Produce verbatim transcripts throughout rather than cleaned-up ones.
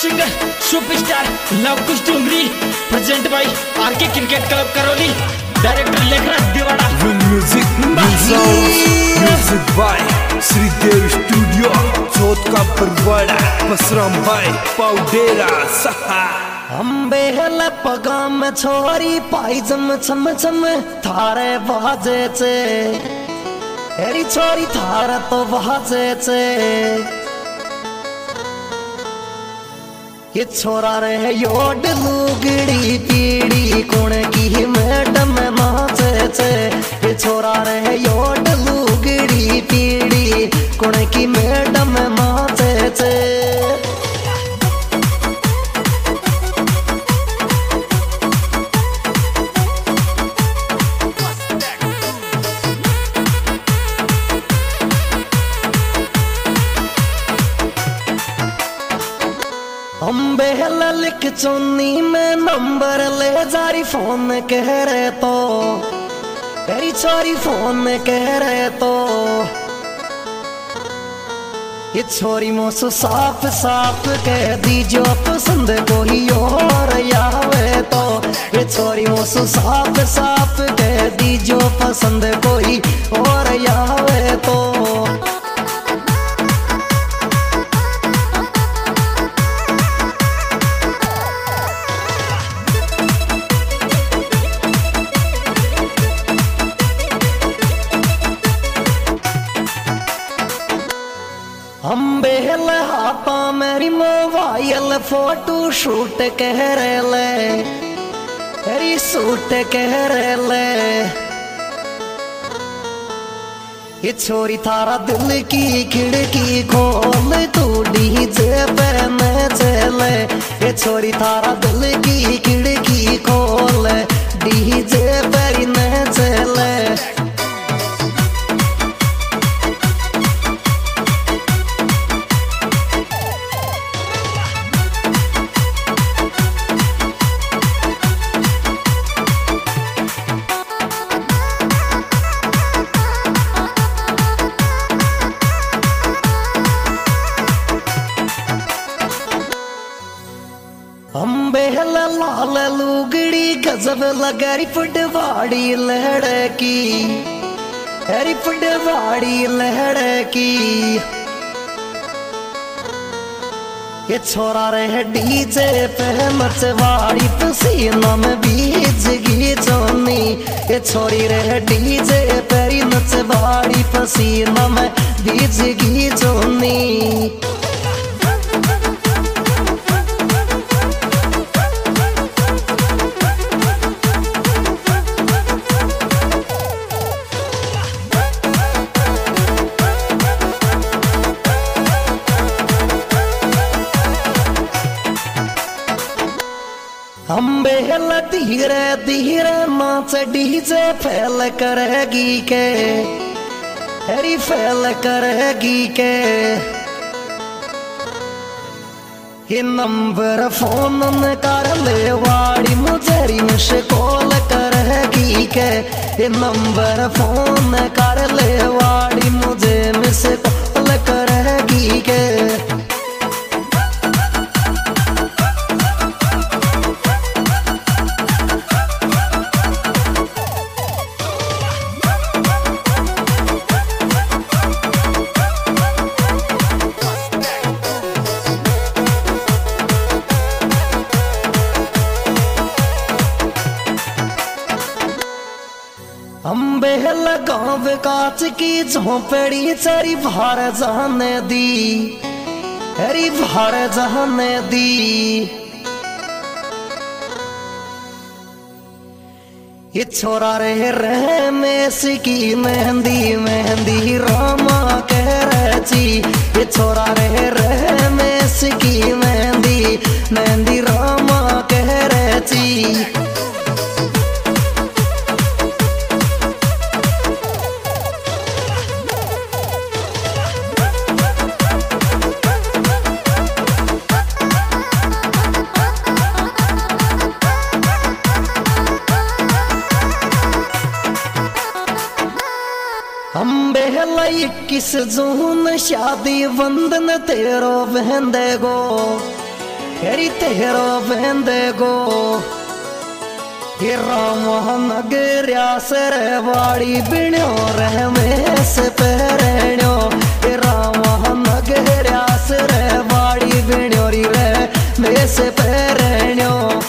Singer superstar Lavkush Dungri present by RK cricket club Karauli director Lekhraj Diwada music music by Shridev studio Chauth का परवाड़ा पसराम भाई पाउडेरा सहा हम बेहल पगाम छोरी पाई जम छम छम थारे बाजे चे एरी छोरी थारा तो बाजे चे ये छोरा रहे योड लुगड़ी पीड़ी कौन की मैडम नाचे चे ये छोरा रहे योड लुगड़ी पीड़ी कौन की मैडम नाचे चे हम बेहला लिख चुन्नी में नंबर ले जारी फोन कह रहे तो तेरी छोरी फोन कह रहे तो ये छोरी मोसु साफ साफ कह दीजो पसंद कोई और यावे तो ये छोरी मोसु साफ साफ कह दीजो पसंद कोई और यावे तो हम बेहल हाथा मेरी मोबाइल फोटो शूट कह रहे ले तेरी सूट कह रहे ले ये छोरी थारा दिल की खिड़की खोल तू डीजे पे चले ये छोरी थारा दिल की खिड़की खोल डीजे पे न चले हम बेहल लाल लुगड़ी गजब लगरी फुटवाड़ी लड़की हरी फुटवाड़ी लड़की ये छोरा रहे डीजे पे मचवाड़ी पसीना में बीज गी चोनी ये छोरी रहे डीजे पे नचवाड़ी पसीना में बीज गी चोनी हम बेहल धीरे धीरे नाच डीजे फैल करेगी के हरी फैल करेगी के ये नंबर फोन न कर ले वाड़ी मुझे मिस कॉल करेगी के ये नंबर फोन कर ले वाड़ी मुझे मिस कॉल करेगी के हम बेहल गाँव काच की झोंपड़ी चरी भार जाने दी हरी भार जाने दी ये छोरा रहे रहे मेस की मेहंदी मेहंदी रामा कह रही ये छोरा रहे रहे मेस की मेहंदी मेहंदी रामा कह रही हम बेहला इक्कीस जून शादी बंधन तेरो बहन गो हेरी तेरो बेंदे गो रामनगरिया सर वाड़ी बिण्यो रह में से पहरणो रामनगरिया सर वाड़ी बिण्यो री रह में से पहरणो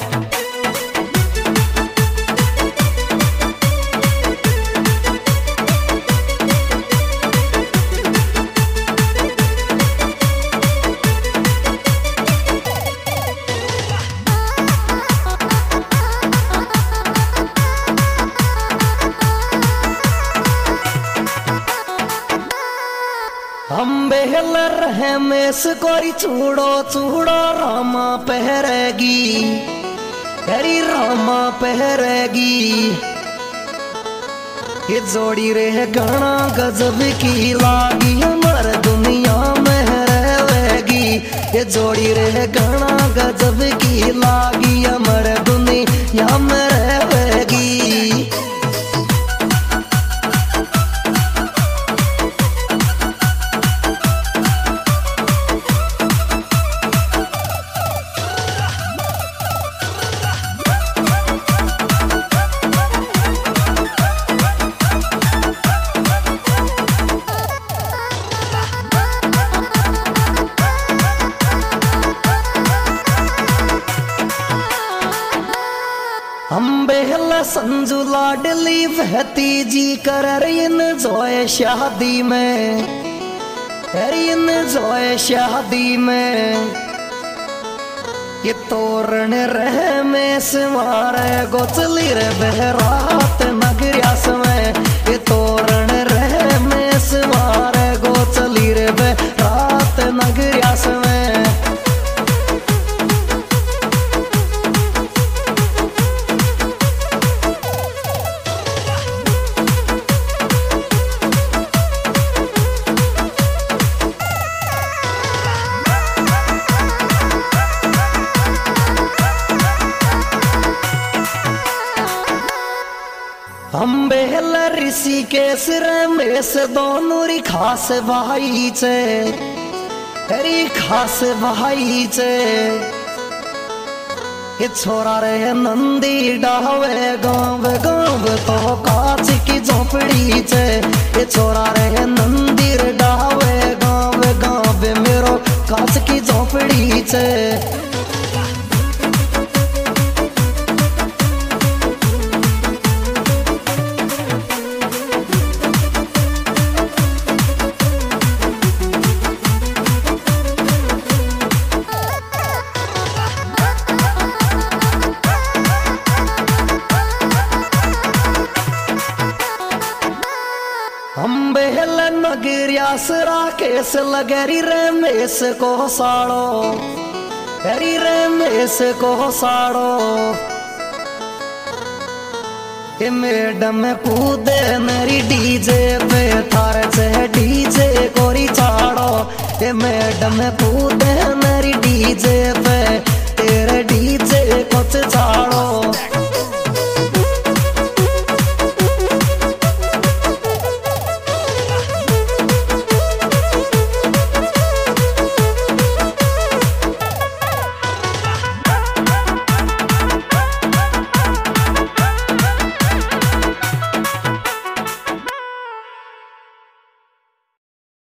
हम बेहलर है मेस कोरी चूड़ो चूड़ो रामा पहरेगी तेरी रामा पहरेगी ये जोड़ी रे घना गजब की लागी हमार दुनिया में रहेगी ये जोड़ी रे घना गजब की लागी हमार दुनिया में रहेगी हम बेहला संजू लाडली बहती जी कर इन जोए शादी में इन जोए शादी में ये तोरण रह में सिमारे गोचली रे बहरात नगरियास में ये तोरण रह में सिमारे गोचली रे बहरात नगरियास में हम बेहल ऋषिकेश रमेश दोनों री खास भाई छे री खास भाई छे ये छोरा रे नंदी डावे गाँव गाँव तो कांच की झोपड़ी छे ये छोरा रे नंदी डावे गाँव गाँव मेरो कांच की झोपड़ी छे हम बेहल नगरिया सरा केस लगरी रमेश को साड़ो हरी रमेश को साड़ो ये मैडम कूदे मेरी डीजे पे थार से डीजे कोरी चाड़ो ये मैडम कूदे मेरी डीजे पे तेरे डीजे को चाड़ो।